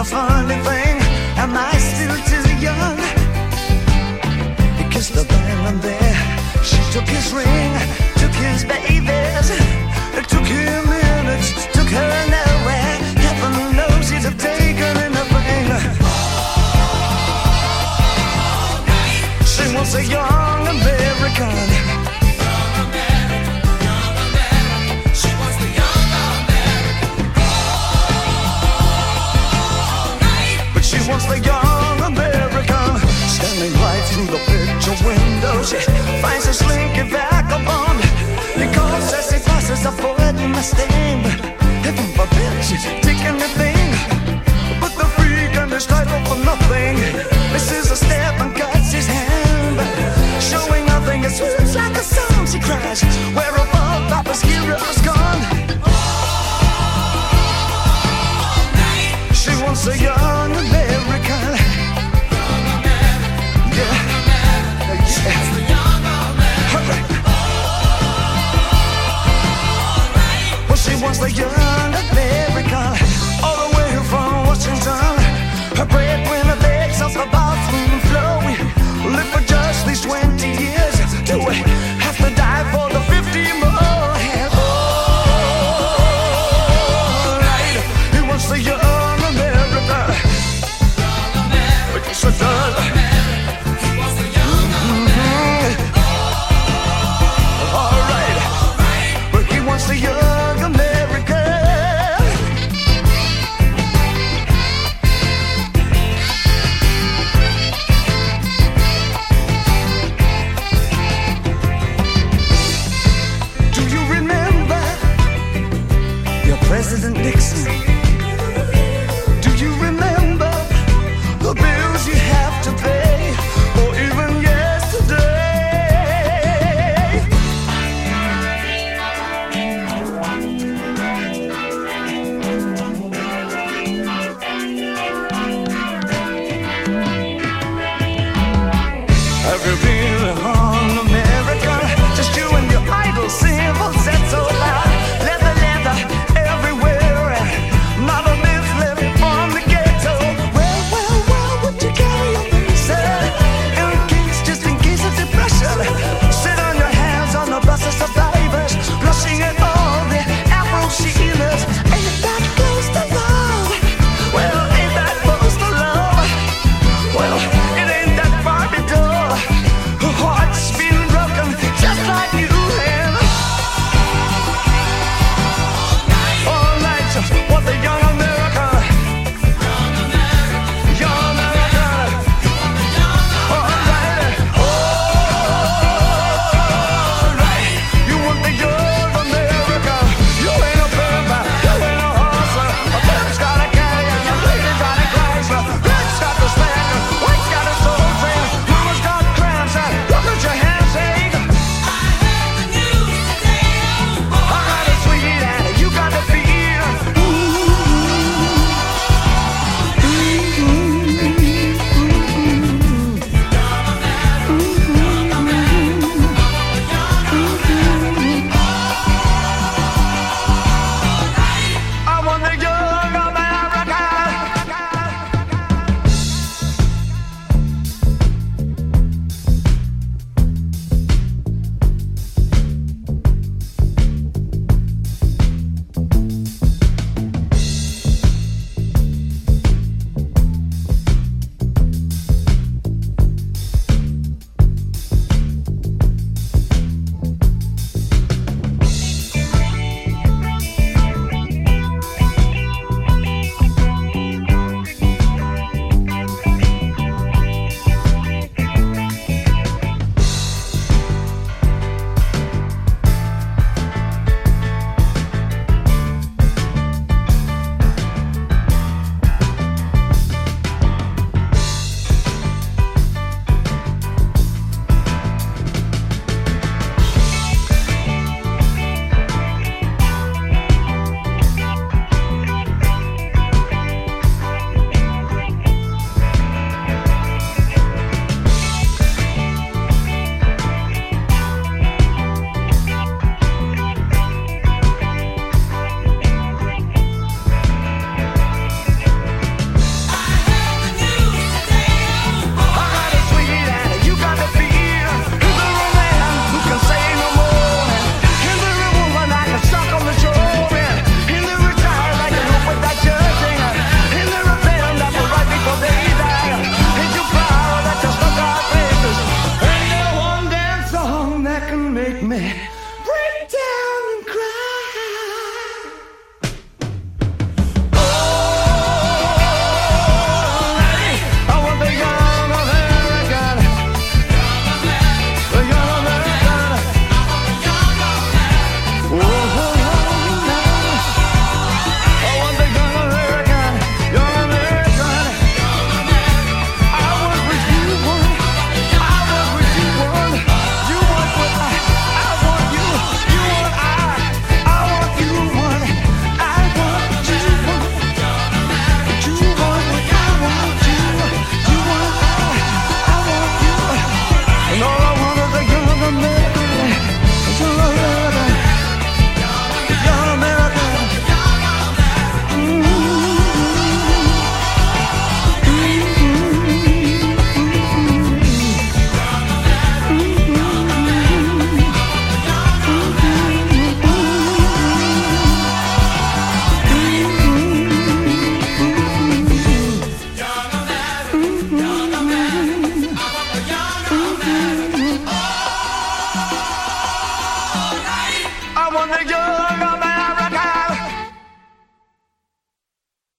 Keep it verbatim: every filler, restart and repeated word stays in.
a funny thing. Am I still too young? He kissed the band and there she took his ring, took his babies. It took him minutes, took her nowhere. Heaven knows he'd have taken anything. She was a young American. She wants the young American. Standing right through the picture window, she finds a slinky vagabond. He calls as he passes a Ford Mustang. Heaven forbid she's taking anything but the freak and his title for nothing. This is a step and cuts his hand, showing nothing. It swoops like a song. She cries, where above Papa's hero's gone. She wants a young